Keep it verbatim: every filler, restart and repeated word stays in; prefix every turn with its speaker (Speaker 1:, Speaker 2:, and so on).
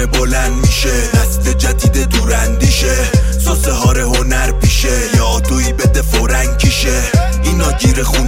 Speaker 1: بلند میشه، نسل جدید دوراندیشه، ساسه هاره هنر پیشه، یا توی بده فورنگ کیشه، اینا گیر خون